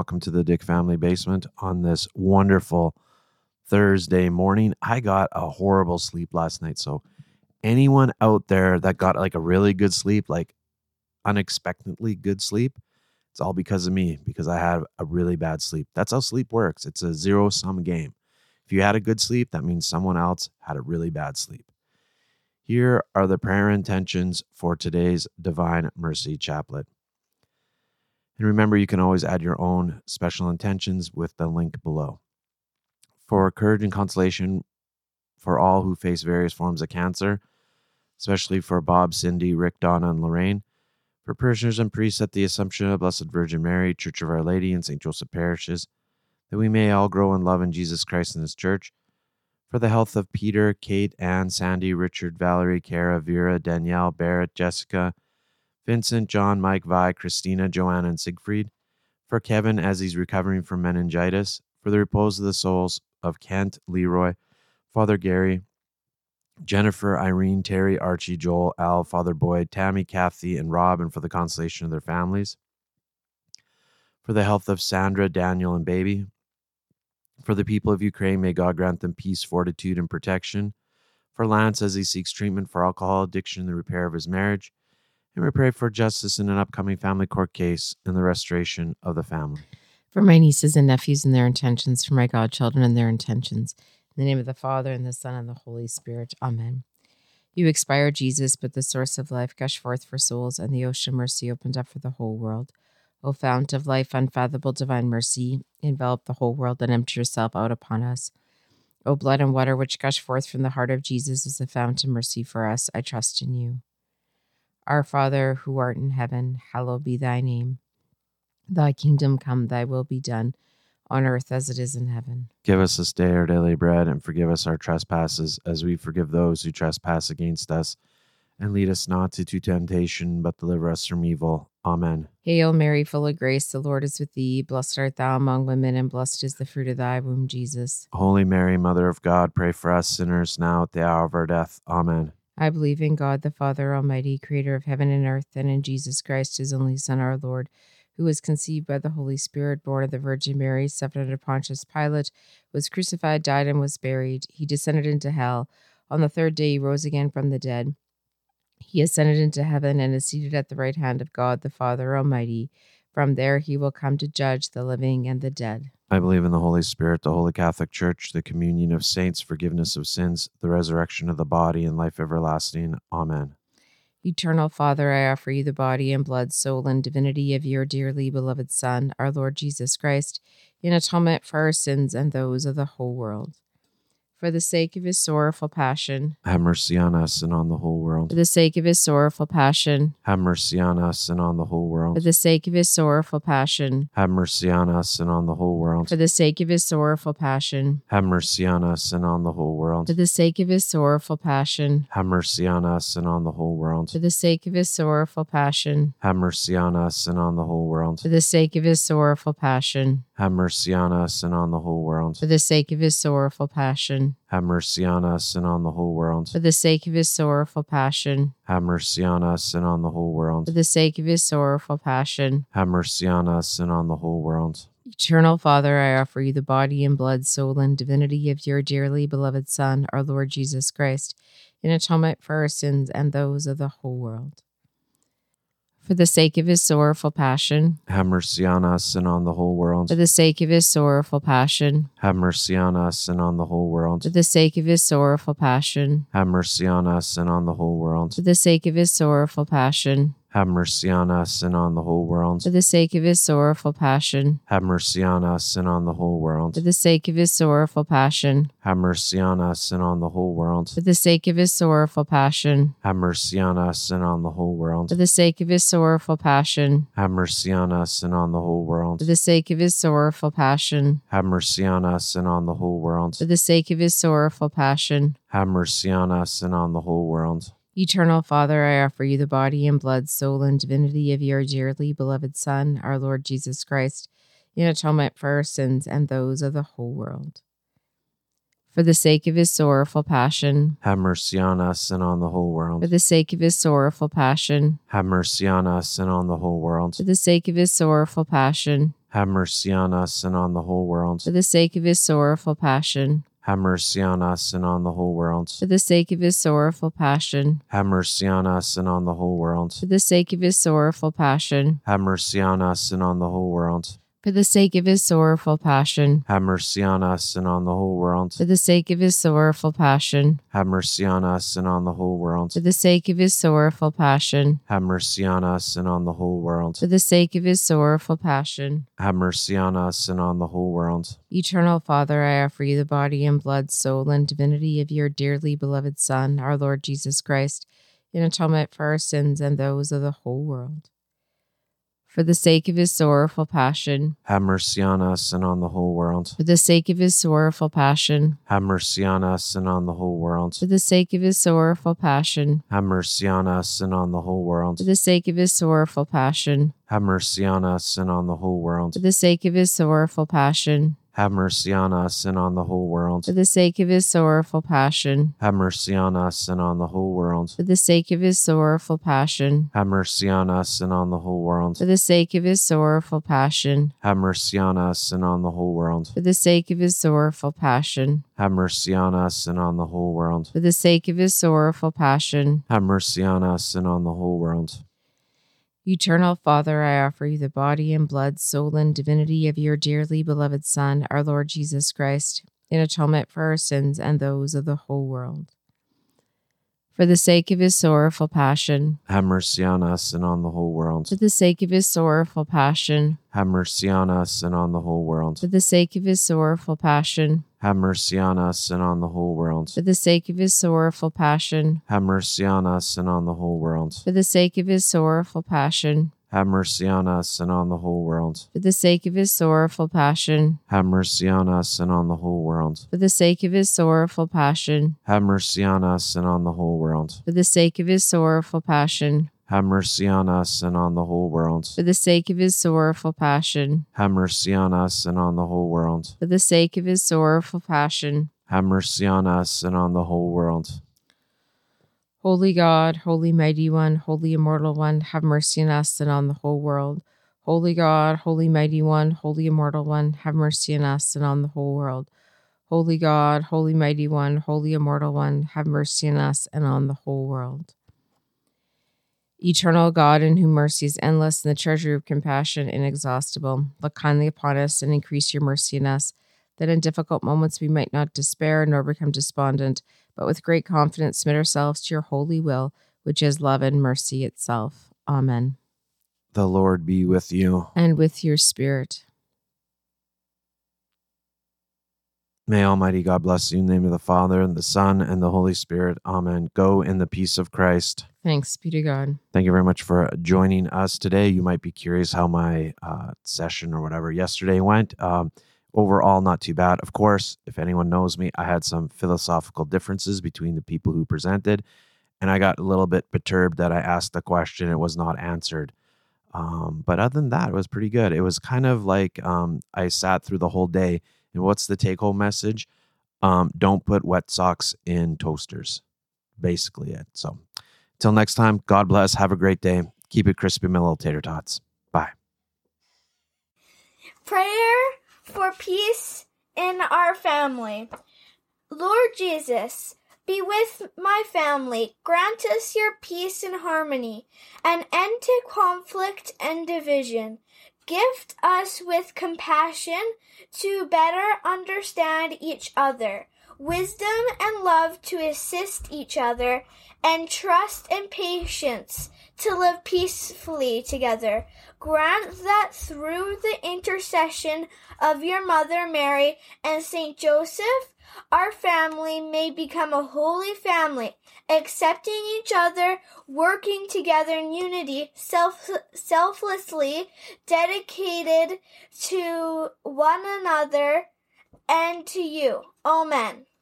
welcome to the Dick Family Basement on this wonderful Thursday morning. I got a horrible sleep last night, so anyone out there that got like a really good sleep, like unexpectedly good sleep, it's all because of me, because I had a really bad sleep. That's how sleep works. It's a zero-sum game. If you had a good sleep, that means someone else had a really bad sleep. Here are the prayer intentions for today's Divine Mercy Chaplet. And remember, you can always add your own special intentions with the link below. For courage and consolation for all who face various forms of cancer, especially for Bob, Cindy, Rick, Donna, and Lorraine. For parishioners and priests at the Assumption of Blessed Virgin Mary, Church of Our Lady, and St. Joseph parishes, that we may all grow in love in Jesus Christ and His Church. For the health of Peter, Kate, Anne, Sandy, Richard, Valerie, Kara, Vera, Danielle, Barrett, Jessica, Vincent, John, Mike, Vi, Christina, Joanna, and Siegfried. For Kevin as he's recovering from meningitis. For the repose of the souls of Kent, Leroy, Father Gary, Jennifer, Irene, Terry, Archie, Joel, Al, Father Boyd, Tammy, Kathy, and Rob, and for the consolation of their families. For the health of Sandra, Daniel, and Baby. For the people of Ukraine, may God grant them peace, fortitude, and protection. For Lance as he seeks treatment for alcohol addiction and the repair of his marriage. And we pray for justice in an upcoming family court case and the restoration of the family. For my nieces and nephews and their intentions, for my godchildren and their intentions. In the name of the Father, and the Son, and the Holy Spirit. Amen. You expired, Jesus, but the source of life gushed forth for souls, and the ocean mercy opened up for the whole world. O fount of life, unfathomable divine mercy, envelop the whole world and empty yourself out upon us. O blood and water which gush forth from the heart of Jesus as the fount of mercy for us, I trust in you. Our Father, who art in heaven, hallowed be thy name. Thy kingdom come, thy will be done, on earth as it is in heaven. Give us this day our daily bread, and forgive us our trespasses, as we forgive those who trespass against us. And lead us not into temptation, but deliver us from evil. Amen. Hail Mary, full of grace, the Lord is with thee. Blessed art thou among women, and blessed is the fruit of thy womb, Jesus. Holy Mary, Mother of God, pray for us sinners now at the hour of our death. Amen. I believe in God, the Father Almighty, creator of heaven and earth, and in Jesus Christ, his only Son, our Lord, who was conceived by the Holy Spirit, born of the Virgin Mary, suffered under Pontius Pilate, was crucified, died, and was buried. He descended into hell. On the third day he rose again from the dead. He ascended into heaven and is seated at the right hand of God, the Father Almighty. From there he will come to judge the living and the dead. I believe in the Holy Spirit, the Holy Catholic Church, the communion of saints, forgiveness of sins, the resurrection of the body, and life everlasting. Amen. Eternal Father, I offer you the body and blood, soul, and divinity of your dearly beloved Son, our Lord Jesus Christ, in atonement for our sins and those of the whole world. For the sake of his sorrowful passion, Have mercy on us and on the whole world. for the sake of his sorrowful passion, Have mercy on us and on the whole for world. the sake of his sorrowful passion, Have mercy on us and on the whole world. for the sake of his sorrowful passion, Have mercy on us and on the whole world. for the sake of his sorrowful passion, Have mercy on us and on the whole world. for the sake of his sorrowful passion, Have mercy on us and on the whole world. for the sake of his sorrowful passion, Have mercy on us and on the whole world. for the sake of his sorrowful passion, Have mercy on us and on the whole world. for the sake of his sorrowful passion, Have mercy on us and on the whole world. for the sake of his sorrowful passion. Have mercy on us and on the whole world. Eternal Father, I offer you the body and blood, soul, and divinity of your dearly beloved Son, our Lord Jesus Christ, in atonement for our sins and those of the whole world. For the sake of his sorrowful passion, Have mercy on us and on the whole world. for the sake of his sorrowful passion, Have mercy on us and on the whole world. for the sake of his sorrowful passion, Have mercy on us and on the whole world. for the sake of his sorrowful passion, Have mercy on us and on the whole world. for the sake of his sorrowful passion, Have mercy on us and on the whole world. for the sake of his sorrowful passion, Have mercy on us and on the whole world. for the sake of his sorrowful passion, Have mercy on us and on the whole world. for the sake of his sorrowful passion, Have mercy on us and on the whole world. for the sake of his sorrowful passion, Have mercy on us and on the whole world. for the sake of his sorrowful passion. Have mercy on us and on the whole world. Eternal Father, I offer you the body and blood, soul, and divinity of your dearly beloved Son, our Lord Jesus Christ, in atonement for our sins and those of the whole world. For the sake of his sorrowful passion, Have mercy on us and on the whole world. for the sake of his sorrowful passion, Have mercy on us and on the whole world. for the sake of his sorrowful passion, Have mercy on us and on the whole world. For the sake of his sorrowful passion. Have mercy on us and on the whole world. For the sake of his sorrowful passion. Have mercy on us and on the whole world. For the sake of his sorrowful passion. Have mercy on us and on the whole world. For the sake of his sorrowful passion. Have mercy on us and on the whole world. For the sake of his sorrowful passion. Have mercy on us and on the whole world. For the sake of his sorrowful passion. Have mercy on us and on the whole world. For the sake of his sorrowful passion. Have mercy on us and on the whole world. Eternal Father, I offer you the body and blood, soul, and divinity of your dearly beloved Son, our Lord Jesus Christ, in atonement for our sins and those of the whole world. For the sake of his sorrowful passion. Have mercy on us and on the whole world. For the sake of his sorrowful passion. Have mercy on us and on the whole world. For the sake of his sorrowful passion. Have mercy on us and on the whole world. For the sake of his sorrowful passion. Have mercy on us and on the whole world. For the sake of his sorrowful passion. Have mercy on us and on the whole world. For the sake of his sorrowful passion. Have mercy on us and on the whole world. For the sake of his sorrowful passion. Have mercy on us and on the whole world. For the sake of his sorrowful passion. Have mercy on us and on the whole world. For the sake of his sorrowful passion. Have mercy on us and on the whole world. For the sake of his sorrowful passion. Have mercy on us and on the whole world. Eternal Father, I offer you the body and blood, soul, and divinity of your dearly beloved Son, our Lord Jesus Christ, in atonement for our sins and those of the whole world. For the sake of his sorrowful passion. Have mercy on us and on the whole world. For the sake of his sorrowful passion. Have mercy on us and on the whole world. For the sake of his sorrowful passion. Have mercy on us and on the whole world. For the sake of his sorrowful passion. Have mercy on us and on the whole world. For the sake of his sorrowful passion. Have mercy on us and on the whole world. For the sake of his sorrowful passion. Have mercy on us and on the whole world. For the sake of his sorrowful passion. Have mercy on us and on the whole world. For the sake of his sorrowful passion. Have mercy on us and on the whole world. For the sake of his sorrowful passion. Have mercy on us and on the whole world. For the sake of his sorrowful passion. Have mercy on us and on the whole world. Holy God, Holy Mighty One, Holy Immortal One, have mercy on us and on the whole world. Holy God, Holy Mighty One, Holy Immortal One, have mercy on us and on the whole world. Holy God, Holy Mighty One, Holy Immortal One, have mercy on us and on the whole world. Eternal God, in whom mercy is endless and the treasure of compassion inexhaustible, look kindly upon us and increase your mercy in us, that in difficult moments we might not despair nor become despondent, but with great confidence submit ourselves to your holy will, which is love and mercy itself. Amen. The Lord be with you. And with your spirit. May Almighty God bless you in the name of the Father, and the Son, and the Holy Spirit. Amen. Go in the peace of Christ. Thanks be to God. Thank you very much for joining us today. You might be curious how my session or whatever yesterday went. Overall, not too bad. Of course, if anyone knows me, I had some philosophical differences between the people who presented, and I got a little bit perturbed that I asked a question, it was not answered. But other than that, it was pretty good. It was kind of like I sat through the whole day, and what's the take-home message? Don't put wet socks in toasters. Basically it. So, till next time, God bless. Have a great day. Keep it crispy, my little tater tots. Bye. Prayer for peace in our family. Lord Jesus, be with my family. Grant us your peace and harmony, an end to conflict and division. Gift us with compassion to better understand each other, wisdom and love to assist each other, and trust and patience to live peacefully together. Grant that through the intercession of your Mother Mary and Saint Joseph, our family may become a holy family, accepting each other, working together in unity, selflessly dedicated to one another and to you. Amen.